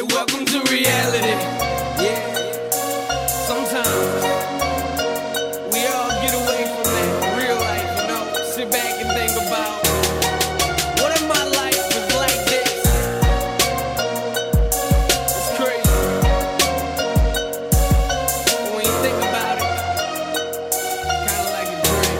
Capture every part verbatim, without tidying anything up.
like welcome to reality. Yeah. Sometimes we all get away from that real life, you know. Sit back and think about what if my life was like this? It's crazy. When you think about it, kinda like a dream.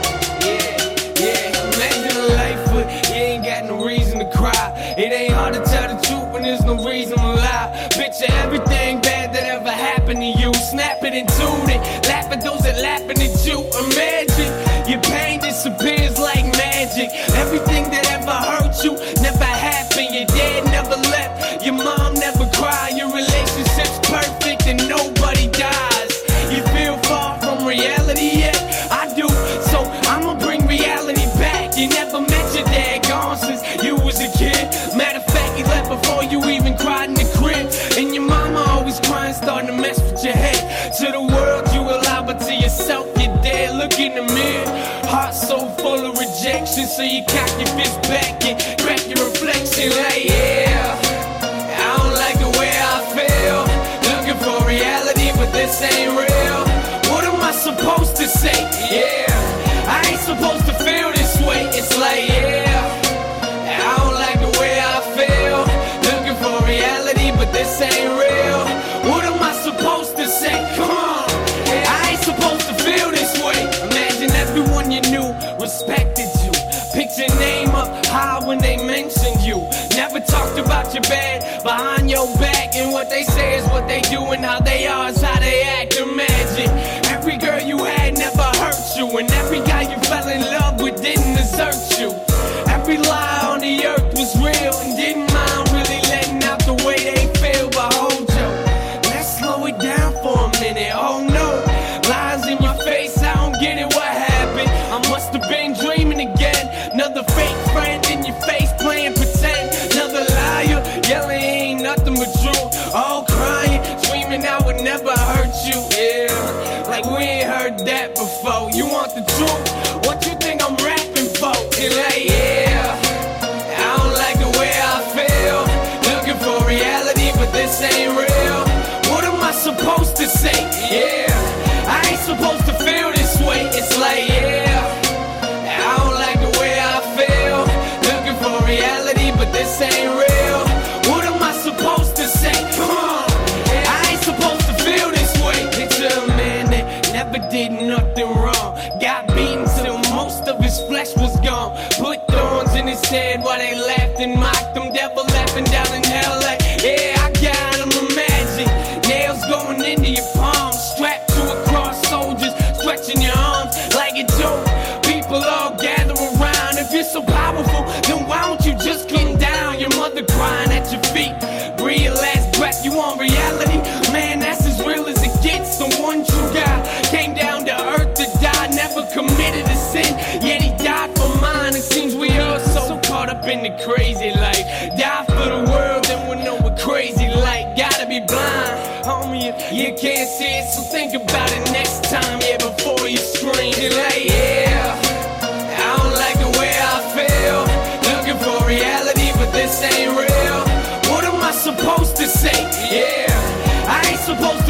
Yeah, yeah. Imagine a life where you ain't got no reason to cry. It ain't hard to tell the truth when there's no reason to lie. Picture everything bad that ever happened to you. Snap it and tune it. Laugh at those that laughing at you. Imagine your pain disappears like magic. Everything that ever hurt you never happened. Your dad never left. Your mom never cried. Your relationship's perfect and nobody dies. You feel far from reality yet? I do. So I'ma bring reality back. You never met your dad, gone since you was a kid. Matter of fact, he left before you even cried in the crib. And your mama always crying, starting to mess with your head. To the world you allow, but to yourself you're dead. Look in the mirror, heart so full of rejection. So you cock your fist back and crack your reflection like, yeah, I don't like the way I feel. Looking for reality, but this ain't real. What am I supposed to say? Yeah, I ain't supposed to feel this way. It's like, yeah, I don't like the way I feel. Looking for reality, but this ain't real. What am I supposed to say? Come on, I ain't supposed to feel this way. Imagine everyone you knew respected you. Picked your name up high when they mentioned you. Never talked about your bad behind your back. And what they say is what they do, and how they are is how they act. Imagine every girl you had never hurt you, and every guy you fell in love with didn't desert you. Every lie on the earth was real and didn't mind really letting out the way they feel. But hold yo, let's slow it down for a minute. Oh no, lies in your face, I don't get it, what happened? I must have been dreaming again. Another fake friend in your face playing pretend. Another liar yelling ain't nothing but true. All crying, screaming I would never hurt you. Yeah, like we ain't heard that before. You want the truth? What you think I'm rapping for? You're like, yeah, I don't like the way I feel. Looking for reality, but this ain't real. What am I supposed to say? Yeah, I ain't supposed to feel this way. It's like, yeah, I don't like the way I feel. Looking for reality, but this ain't real. What am I supposed to say? Come on, I ain't supposed to feel this way. Picture a man that never did nothing wrong. Got beaten till most of his flesh was gone. Put thorns in his head while they laughed and mocked him. Devil laughing down in hell like, yeah, I got him. Imagine nails going into your palms, strapped to a cross, soldiers stretching your arms like a joke. People all gather around. If you're so powerful, then why don't you just come down? Your mother crying at your feet. Breathe your last breath. You want reality? Man, that's as real as it gets. The one true God came down to earth to die, never committed a sin, yet he died for mine. It seems we all so caught up in the crazy life. Die for the world, then we'll know what crazy like. Gotta be blind, homie, you, you can't see it, so think about it next time, yeah, before you scream. You're like, yeah, I don't like the way I feel. Looking for reality, but this ain't real. What am I supposed to say? Yeah, I ain't supposed to